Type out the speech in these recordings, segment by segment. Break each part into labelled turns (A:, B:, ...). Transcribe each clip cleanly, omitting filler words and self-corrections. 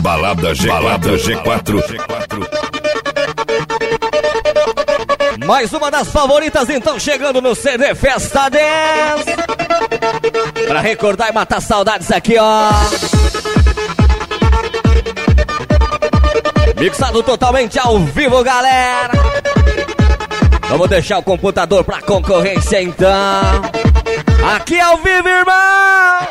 A: Balada G4.
B: Mais uma das favoritas, então, chegando no CD Festa 10. Pra recordar e matar saudades aqui, ó. Mixado totalmente ao vivo, galera. Vamos deixar o computador pra concorrência, então. Aqui ao vivo, irmão.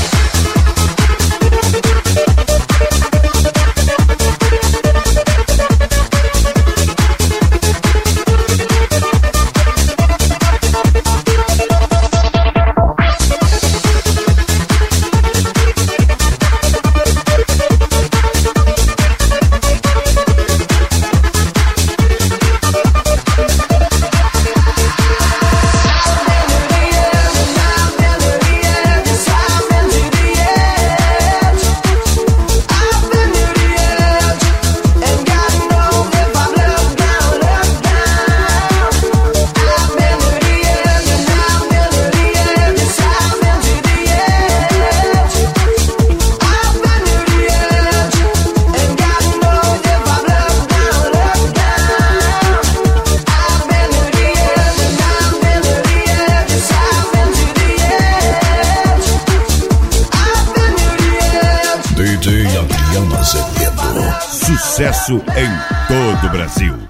A: DJ Adriano Azevedo. Sucesso em todo o Brasil.